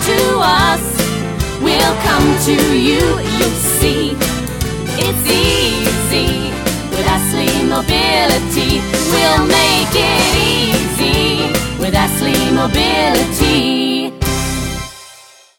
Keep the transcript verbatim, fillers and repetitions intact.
to us will come to you. You'll see it's easy with Astley Mobility. We'll make it easy with Astley Mobility.